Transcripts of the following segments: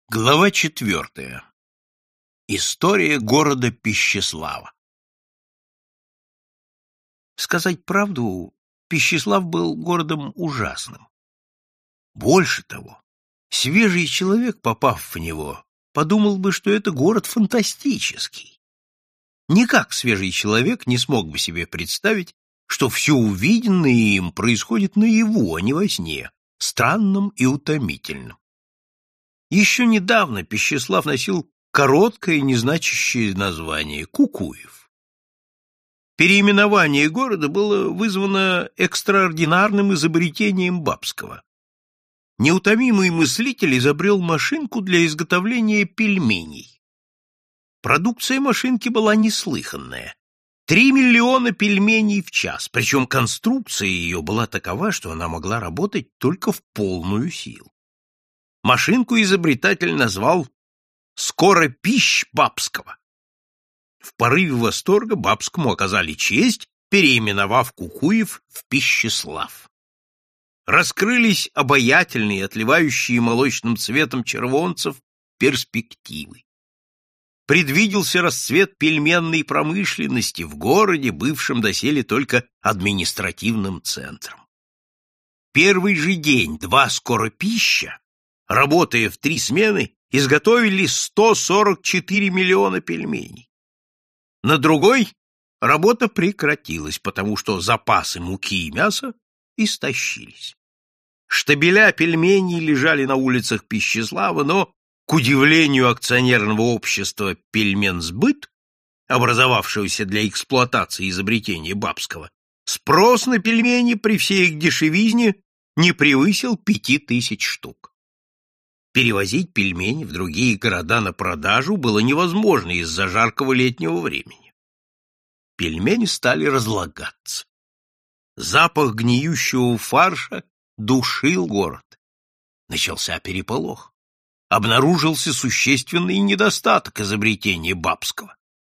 Глава 4. История города Пищеслава. Сказать правду, Пищеслав был городом ужасным. Больше того, свежий человек, попав в него, подумал бы, что это город фантастический. Никак свежий человек не смог бы себе представить, что все увиденное им происходит наяву, а не во сне, странным и утомительным. Еще недавно Пищеслав носил короткое, незначащее название — Кукуев. Переименование города было вызвано экстраординарным изобретением Бабского. Неутомимый мыслитель изобрел машинку для изготовления пельменей. Продукция машинки была неслыханная. 3 миллиона пельменей в час, причем конструкция ее была такова, что она могла работать только в полную силу. Машинку изобретатель назвал «Скоропищ Бабского». В порыве восторга Бабскому оказали честь, переименовав Кукуев в Пищеслав. Раскрылись обаятельные, отливающие молочным цветом червонцев, перспективы. Предвиделся расцвет пельменной промышленности в городе, бывшем доселе только административным центром. Первый же день 2 скоропища, работая в 3 смены, изготовили 144 миллиона пельменей. На другой работа прекратилась, потому что запасы муки и мяса истощились. Штабеля пельменей лежали на улицах Пищеслава, но, к удивлению акционерного общества «Пельменсбыт», образовавшегося для эксплуатации изобретения Бабского, спрос на пельмени при всей их дешевизне не превысил 5000 штук. Перевозить пельмени в другие города на продажу было невозможно из-за жаркого летнего времени. Пельмени стали разлагаться. Запах гниющего фарша душил город. Начался переполох. Обнаружился существенный недостаток изобретения Бабского.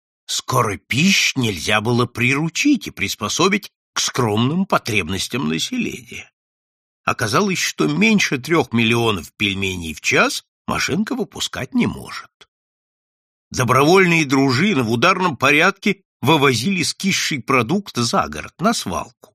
Скоропищ нельзя было приручить и приспособить к скромным потребностям населения. Оказалось, что меньше 3 миллионов пельменей в час машинка выпускать не может. Добровольные дружины в ударном порядке вывозили скисший продукт за город, на свалку.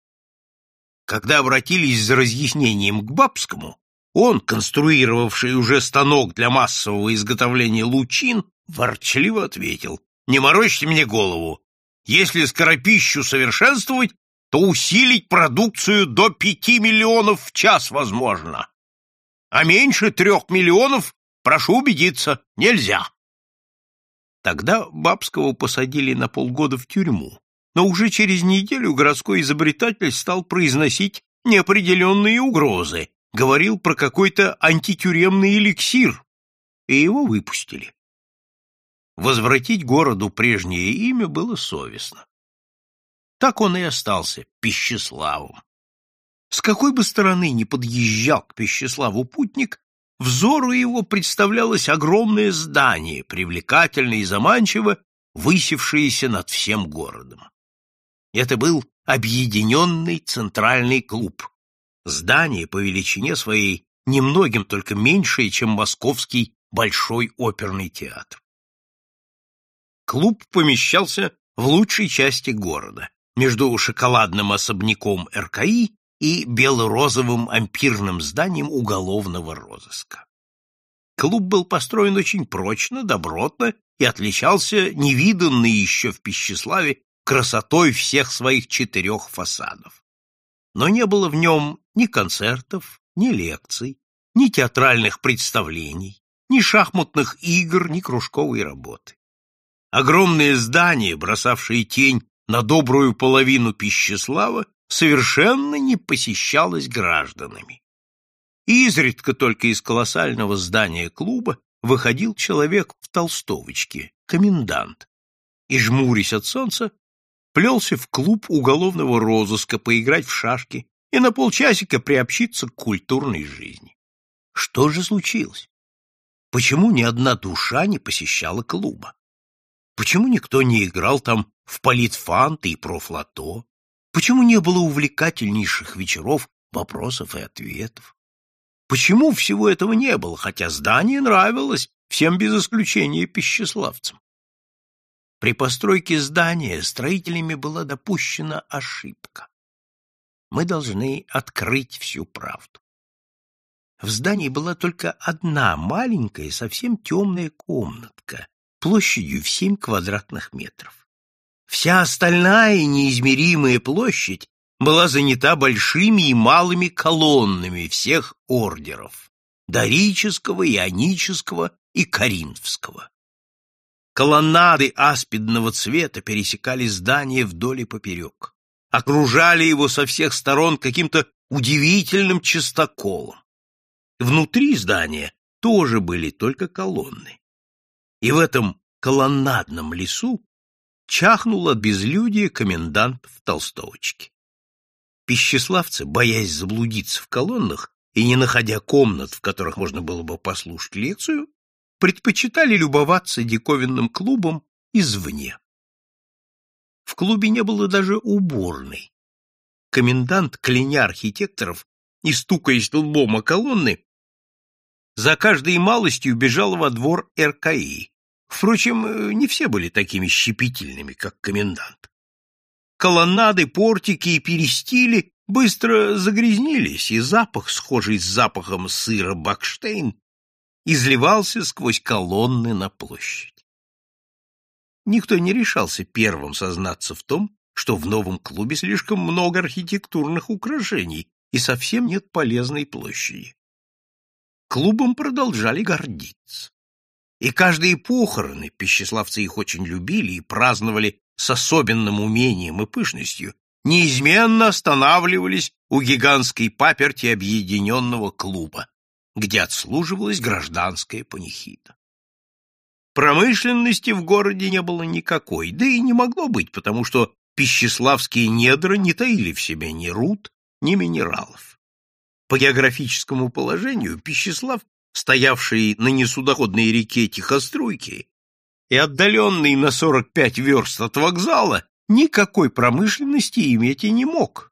Когда обратились за разъяснением к Бабскому, он, конструировавший уже станок для массового изготовления лучин, ворчливо ответил: «Не морочьте мне голову. Если скоропищу совершенствовать, то усилить продукцию до 5 миллионов в час возможно. А меньше 3 миллионов, прошу убедиться, нельзя». Тогда Бабского посадили на полгода в тюрьму, но уже через неделю городской изобретатель стал произносить неопределенные угрозы, говорил про какой-то антитюремный эликсир, и его выпустили. Возвратить городу прежнее имя было совестно. Так он и остался Пищеславом. С какой бы стороны ни подъезжал к Пищеславу путник, взору его представлялось огромное здание, привлекательно и заманчиво высившееся над всем городом. Это был Объединенный Центральный клуб. Здание по величине своей немногим только меньшее, чем Московский Большой оперный театр. Клуб помещался в лучшей части города, между шоколадным особняком РКИ и бело-розовым ампирным зданием уголовного розыска. Клуб был построен очень прочно, добротно и отличался невиданной еще в Пищеславе красотой всех своих 4 фасадов. Но не было в нем ни концертов, ни лекций, ни театральных представлений, ни шахматных игр, ни кружковой работы. Огромное здание, бросавшее тень на добрую половину Пищеслава, совершенно не посещалось гражданами. Изредка только из колоссального здания клуба выходил человек в толстовочке, комендант, и, жмурясь от солнца, плелся в клуб уголовного розыска поиграть в шашки и на полчасика приобщиться к культурной жизни. Что же случилось? Почему ни одна душа не посещала клуба? Почему никто не играл там в политфанты и профлото? Почему не было увлекательнейших вечеров вопросов и ответов? Почему всего этого не было, хотя здание нравилось всем без исключения пищеславцам? При постройке здания строителями была допущена ошибка. Мы должны открыть всю правду. В здании была только одна маленькая, совсем темная комнатка, площадью в 7 квадратных метров. Вся остальная неизмеримая площадь была занята большими и малыми колоннами всех ордеров – дорического, ионического и коринфского. Колоннады аспидного цвета пересекали здание вдоль и поперек, окружали его со всех сторон каким-то удивительным частоколом. Внутри здания тоже были только колонны. И в этом колоннадном лесу чахнул от безлюдия комендант в толстовочке. Пищеславцы, боясь заблудиться в колоннах и не находя комнат, в которых можно было бы послушать лекцию, предпочитали любоваться диковинным клубом извне. В клубе не было даже уборной. Комендант, кляня архитекторов и стукаясь лбом о колонны, за каждой малостью бежал во двор РКИ. Впрочем, не все были такими щепетильными, как комендант. Колоннады, портики и перистили быстро загрязнились, и запах, схожий с запахом сыра Бакштейн, изливался сквозь колонны на площадь. Никто не решался первым сознаться в том, что в новом клубе слишком много архитектурных украшений и совсем нет полезной площади. Клубом продолжали гордиться. И каждые похороны, пищеславцы их очень любили и праздновали с особенным умением и пышностью, неизменно останавливались у гигантской паперти объединенного клуба, где отслуживалась гражданская панихида. Промышленности в городе не было никакой, да и не могло быть, потому что пищеславские недра не таили в себе ни руд, ни минералов. По географическому положению Пищеслав, стоявший на несудоходной реке Тихоструйки и отдаленный на 45 верст от вокзала, никакой промышленности иметь и не мог.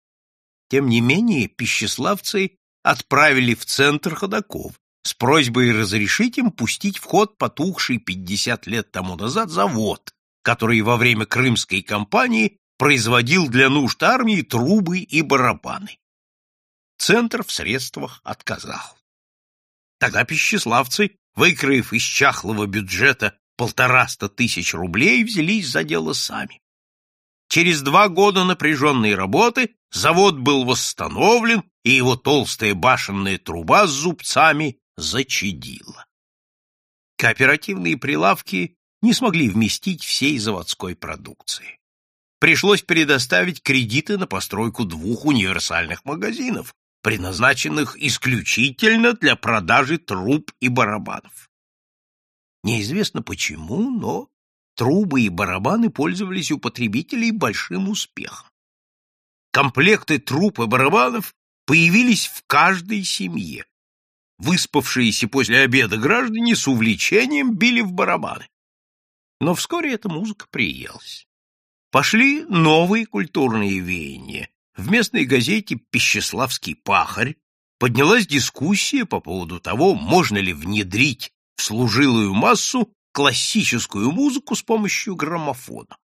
Тем не менее, пищеславцы отправили в центр ходоков с просьбой разрешить им пустить в ход потухший 50 лет тому назад завод, который во время Крымской кампании производил для нужд армии трубы и барабаны. Центр в средствах отказал. Тогда пищеславцы, выкроив из чахлого бюджета 150 тысяч рублей, взялись за дело сами. Через 2 года напряженной работы завод был восстановлен, и его толстая башенная труба с зубцами зачадила. Кооперативные прилавки не смогли вместить всей заводской продукции. Пришлось предоставить кредиты на постройку 2 универсальных магазинов, предназначенных исключительно для продажи труб и барабанов. Неизвестно почему, но трубы и барабаны пользовались у потребителей большим успехом. Комплекты труб и барабанов появились в каждой семье. Выспавшиеся после обеда граждане с увлечением били в барабаны. Но вскоре эта музыка приелась. Пошли новые культурные веяния. В местной газете «Пищеславский пахарь» поднялась дискуссия по поводу того, можно ли внедрить в служилую массу классическую музыку с помощью граммофона.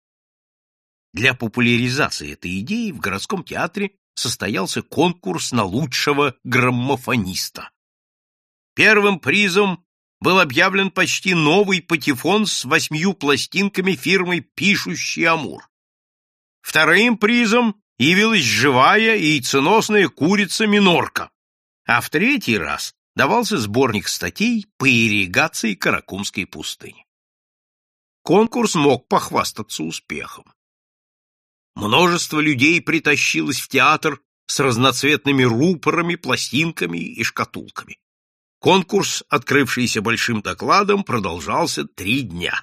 Для популяризации этой идеи в городском театре состоялся конкурс на лучшего граммофониста. Первым призом был объявлен почти новый патефон с 8 пластинками фирмы «Пишущий Амур». Вторым призом явилась живая и яйценосная курица-минорка, а в 3-й раз давался сборник статей по ирригации Каракумской пустыни. Конкурс мог похвастаться успехом. Множество людей притащилось в театр с разноцветными рупорами, пластинками и шкатулками. Конкурс, открывшийся большим докладом, продолжался 3 дня.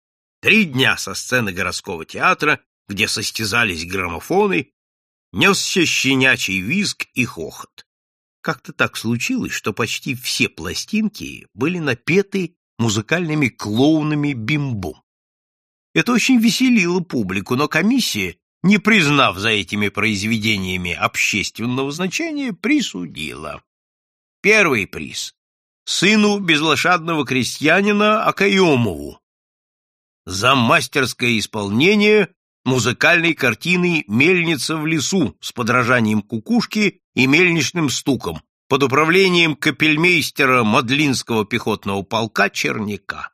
3 дня со сцены городского театра, где состязались граммофоны, несся щенячий визг и хохот. Как-то так случилось, что почти все пластинки были напеты музыкальными клоунами бимбом. Это очень веселило публику, но комиссия, не признав за этими произведениями общественного значения, присудила: Первый приз — сыну безлошадного крестьянина Акаемову за мастерское исполнение музыкальной картины «Мельница в лесу» с подражанием кукушки и мельничным стуком под управлением капельмейстера Мадлинского пехотного полка Черняка.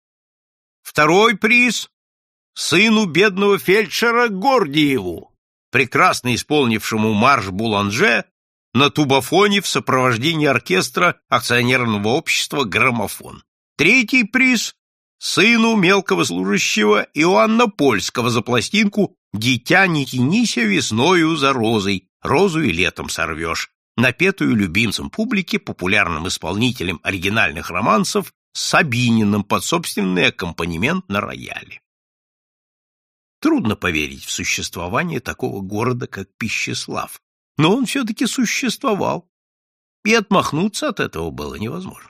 Второй приз — сыну бедного фельдшера Гордиеву, прекрасно исполнившему марш Буланже на тубофоне в сопровождении оркестра акционерного общества «Граммофон». Третий приз — сыну мелкого служащего Иоанна Польского за пластинку «Дитя, не тянися весною за розой, розу и летом сорвешь», напетую любимцем публики популярным исполнителем оригинальных романсов Сабининым под собственный аккомпанемент на рояле. Трудно поверить в существование такого города, как Пищеслав, но он все-таки существовал, и отмахнуться от этого было невозможно.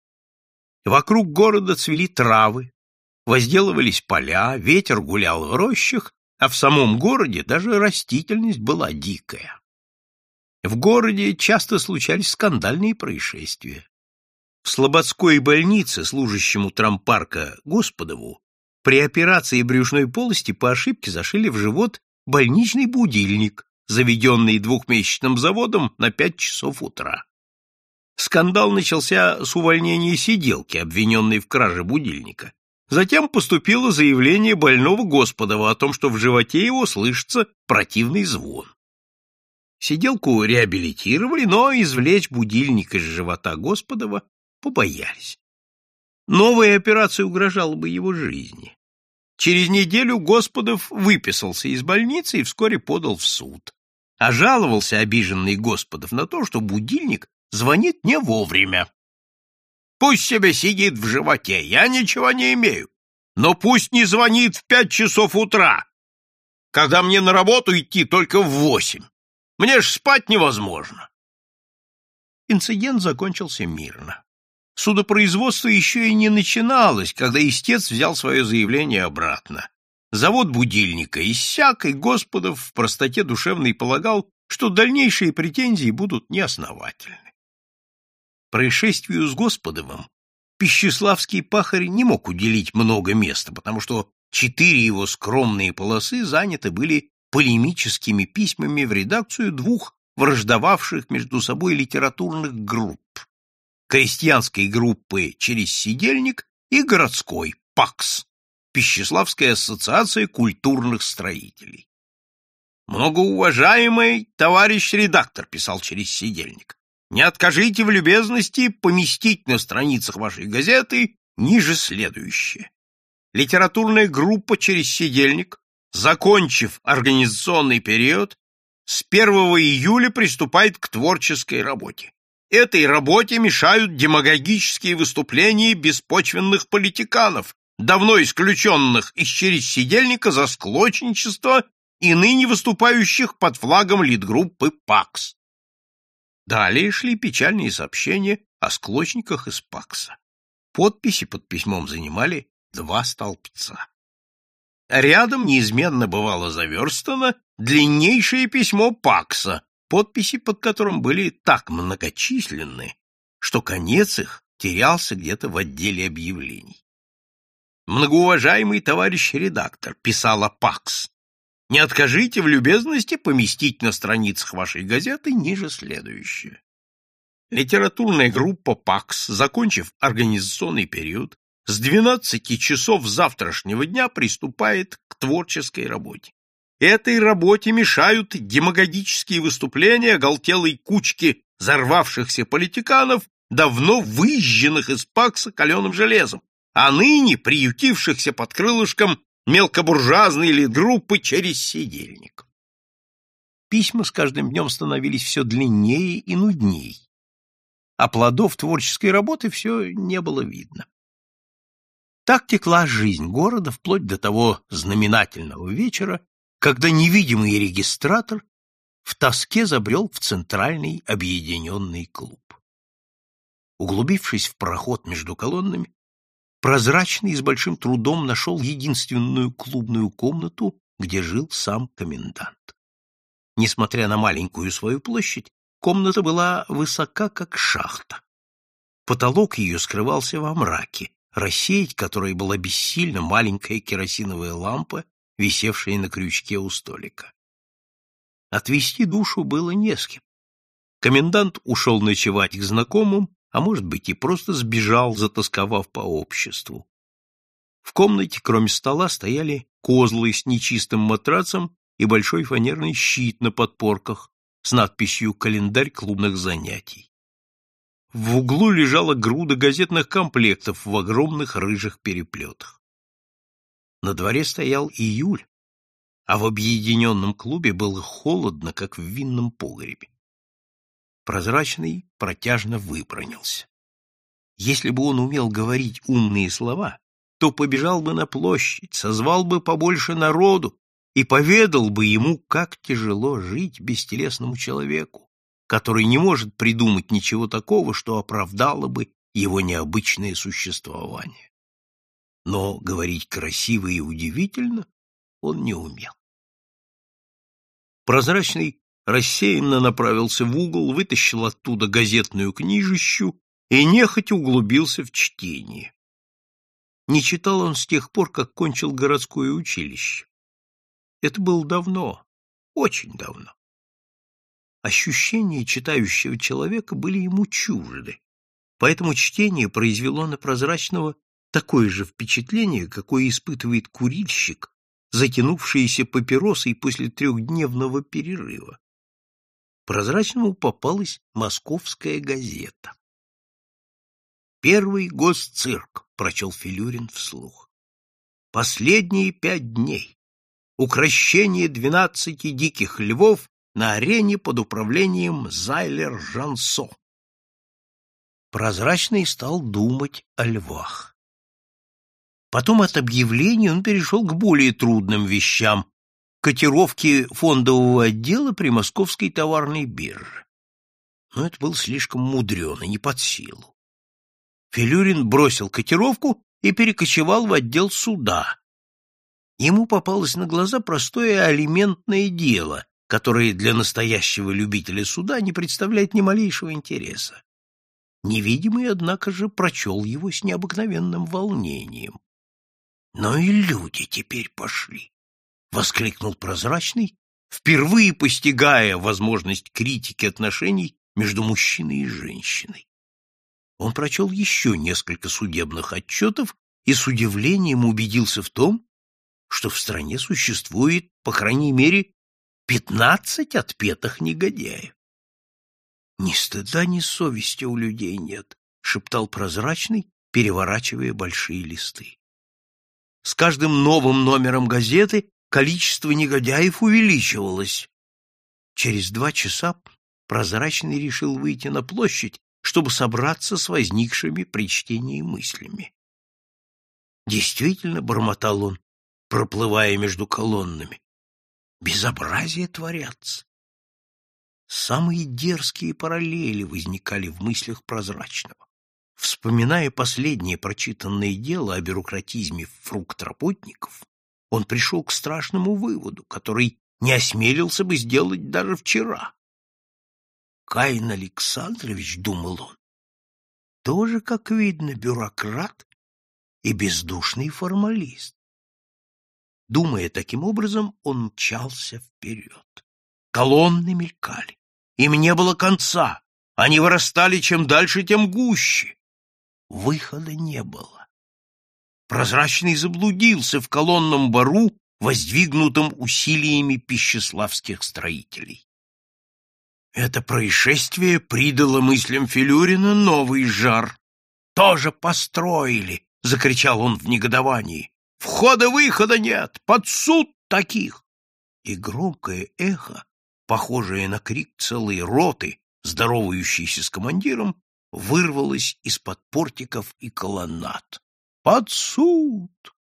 Вокруг города цвели травы, возделывались поля, ветер гулял в рощах, а в самом городе даже растительность была дикая. В городе часто случались скандальные происшествия. В Слободской больнице, служащему травмпарка Господову, при операции брюшной полости по ошибке зашили в живот больничный будильник, заведенный двухмесячным заводом на 5 часов утра. Скандал начался с увольнения сиделки, обвиненной в краже будильника. Затем поступило заявление больного Господова о том, что в животе его слышится противный звон. Сиделку реабилитировали, но извлечь будильник из живота Господова побоялись. Новая операция угрожала бы его жизни. Через неделю Господов выписался из больницы и вскоре подал в суд. А жаловался обиженный Господов на то, что будильник звонит не вовремя. Пусть себе сидит в животе, я ничего не имею, но пусть не звонит в 5 часов утра, когда мне на работу идти только в 8. Мне ж спать невозможно. Инцидент закончился мирно. Судопроизводство еще и не начиналось, когда истец взял свое заявление обратно. Завод будильника иссяк, и Господов в простоте душевной полагал, что дальнейшие претензии будут неосновательны. Происшествию с Господовым пищеславский пахарь не мог уделить много места, потому что 4 его скромные полосы заняты были полемическими письмами в редакцию 2 враждовавших между собой литературных групп: крестьянской группы «Через сидельник» и городской «ПАКС» — Пищеславская ассоциация культурных строителей. «Многоуважаемый товарищ редактор», — писал «Через сидельник», — «не откажите в любезности поместить на страницах вашей газеты ниже следующее. Литературная группа «Через сидельник», закончив организационный период, с 1 июля приступает к творческой работе. Этой работе мешают демагогические выступления беспочвенных политиканов, давно исключенных из «Через сидельника» за склочничество и ныне выступающих под флагом литгруппы ПАКС. Далее шли печальные сообщения о склочниках из ПАКСа. Подписи под письмом занимали 2 столбца. Рядом неизменно бывало заверстано длиннейшее письмо ПАКСа, подписи под которым были так многочисленны, что конец их терялся где-то в отделе объявлений. «Многоуважаемый товарищ редактор», — писала ПАКС, — «не откажите в любезности поместить на страницах вашей газеты ниже следующее. Литературная группа ПАКС, закончив организационный период, с 12 часов завтрашнего дня приступает к творческой работе. Этой работе мешают демагогические выступления оголтелой кучки взорвавшихся политиканов, давно выжженных из ПАКСа каленым железом, а ныне приютившихся под крылышком мелкобуржуазной литгруппы «Через сидельник». Письма с каждым днем становились все длиннее и нудней, а плодов творческой работы все не было видно. Так текла жизнь города вплоть до того знаменательного вечера, когда невидимый регистратор в тоске забрел в Центральный объединенный клуб. Углубившись в проход между колоннами, Прозрачный с большим трудом нашел единственную клубную комнату, где жил сам комендант. Несмотря на маленькую свою площадь, Комната была высока, как шахта. Потолок ее скрывался во мраке, рассеять который была бессильна маленькая керосиновая лампа, висевшая на крючке у столика. Отвести душу было не с кем. Комендант ушел ночевать к знакомым, а может быть и просто сбежал, затосковав по обществу. В комнате, кроме стола, стояли козлы с нечистым матрацем и большой фанерный щит на подпорках с надписью «Календарь клубных занятий». В углу лежала груда газетных комплектов в огромных рыжих переплетах. На дворе стоял июль, а в объединенном клубе было холодно, как в винном погребе. Прозрачный протяжно выбранился. Если бы он умел говорить умные слова, то побежал бы на площадь, созвал бы побольше народу и поведал бы ему, как тяжело жить бестелесному человеку, который не может придумать ничего такого, что оправдало бы его необычное существование. Но говорить красиво и удивительно он не умел. Прозрачный рассеянно направился в угол, вытащил оттуда газетную книжищу и нехотя углубился в чтение. Не читал он с тех пор, как кончил городское училище. Это было давно, очень давно. Ощущения читающего человека были ему чужды, поэтому чтение произвело на Прозрачного такое же впечатление, какое испытывает курильщик, затянувшийся папиросой после трехдневного перерыва. Прозрачному попалась «Московская газета». «Первый госцирк», — прочел Филюрин вслух. «Последние 5 дней. Укрощение 12 диких львов на арене под управлением Зайлер-Жансо». Прозрачный стал думать о львах. Потом от объявлений он перешел к более трудным вещам — котировке фондового отдела при Московской товарной бирже. Но это было слишком мудрено, не под силу. Филюрин бросил котировку и перекочевал в отдел суда. Ему попалось на глаза простое алиментное дело, которое для настоящего любителя суда не представляет ни малейшего интереса. Невидимый, однако же, прочел его с необыкновенным волнением. «Но и люди теперь пошли!» — воскликнул Прозрачный, впервые постигая возможность критики отношений между мужчиной и женщиной. Он прочел еще несколько судебных отчетов и с удивлением убедился в том, что в стране существует, по крайней мере, 15 отпетых негодяев. «Ни стыда, ни совести у людей нет», — шептал Прозрачный, переворачивая большие листы. С каждым новым номером газеты количество негодяев увеличивалось. Через 2 часа Прозрачный решил выйти на площадь, чтобы собраться с возникшими при чтении мыслями. Действительно, бормотал он, проплывая между колоннами, безобразие творятся. Самые дерзкие параллели возникали в мыслях Прозрачного. Вспоминая последнее прочитанное дело о бюрократизме фруктработников, он пришел к страшному выводу, который не осмелился бы сделать даже вчера. Каин Александрович, думал он, тоже, как видно, бюрократ и бездушный формалист. Думая таким образом, он мчался вперед. Колонны мелькали. Им не было конца. Они вырастали чем дальше, тем гуще. Выхода не было. Прозрачный заблудился в колонном бару, воздвигнутом усилиями пищеславских строителей. Это происшествие придало мыслям Филюрина новый жар. «Тоже построили!» — закричал он в негодовании. «Входа-выхода нет! Под суд таких!» И громкое эхо, похожее на крик целой роты, здоровающейся с командиром, вырвалось из-под портиков и колоннад. «Под суд!»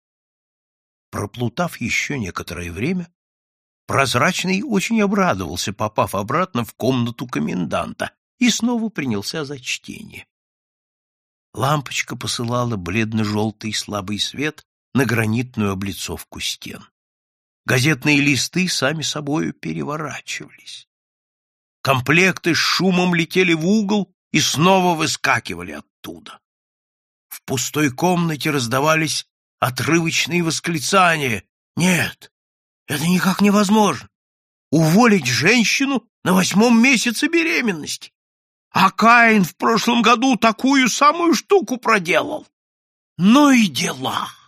Проплутав еще некоторое время, Прозрачный очень обрадовался, попав обратно в комнату коменданта, и снова принялся за чтение. Лампочка посылала бледно-желтый слабый свет на гранитную облицовку стен. Газетные листы сами собою переворачивались. Комплекты с шумом летели в угол и снова выскакивали оттуда. В пустой комнате раздавались отрывочные восклицания. Нет, это никак невозможно. Уволить женщину на 8-м месяце беременности. А Каин в прошлом году такую самую штуку проделал. Ну и дела.